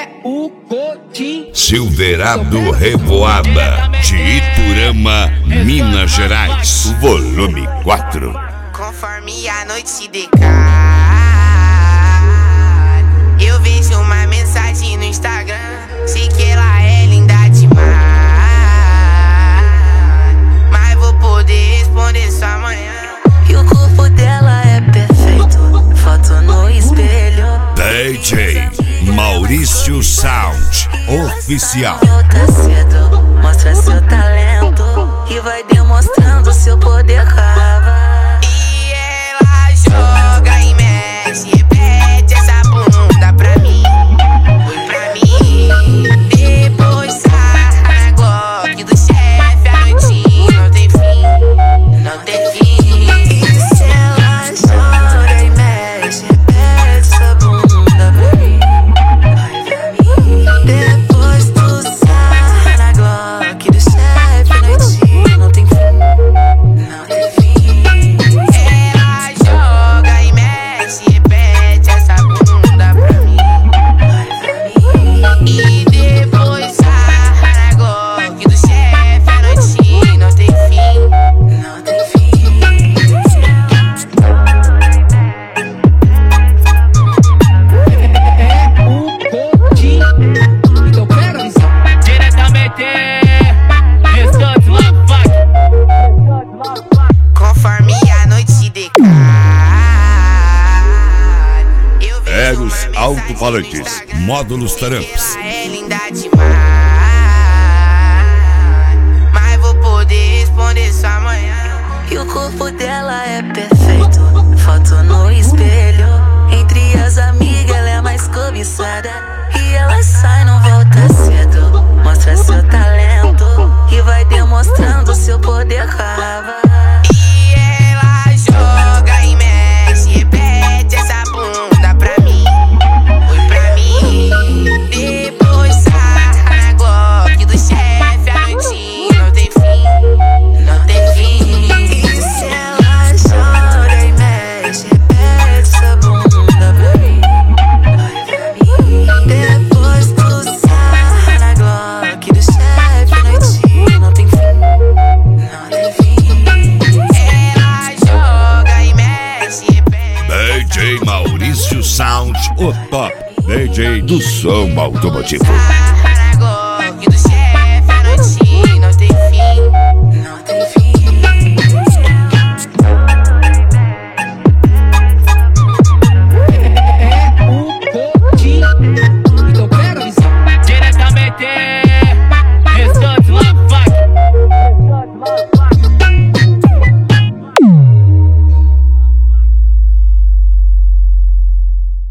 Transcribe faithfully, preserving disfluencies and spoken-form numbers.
É o Coutinho Silverado Revoada, de Iturama, Minas Gerais. Volume quatro. Conforme a noite se decai, eu vejo uma mensagem no Instagram. Sei que ela é linda demais, mas vou poder responder só amanhã. E o corpo dela é perfeito, foto no espelho. D J Maurício Sound Oficial. Volta cedo, mostra seu talento e vai demonstrando seu poder rava. E ela joga e mexe, repete essa bunda pra mim, foi pra mim. Depois sai na Glock do chefe, a noitinha não tem fim, não tem fim. E se ela chora e mexe, repete essa bunda pra mim, vai pra mim. Depois tu sai na Glock do chefe, a noitinha não tem fim, não tem fim. Ela joga e mexe, repete essa bunda pra mim, Vai pra mim. e depois sai na Glock do chefe, a noitinha não tem fim. Não tem fim. é o Coutinho. Então pega a visão. Diretamente Descanso Lavac. Conforme a noite se decai, eu vejo Eros uma mensagem no Alto-Falantes, Instagram. Módulos Taramps. Ela é linda demais, mas vou poder responder só amanhã. E o corpo dela é perfeito, foto no espelho. Entre as amigas ela é mais cobiçada, e ela sai, não volta cedo. Mostra seu talento e vai demonstrando seu poder rava. E ela joga e mexe, repete essa bunda pra mim, foi pra mim. Depois sai na Glock do chefe, a noitinha não tem fim, não tem fim. E se ela chora e mexe, repete essa bunda pra mim, vai pra mim. Depois tu sai na Glock do chefe, a noitinha não tem fim, não tem fim. Ela joga e mexe, repete. D J Maurício Sound, o top D J do som automotivo. Sai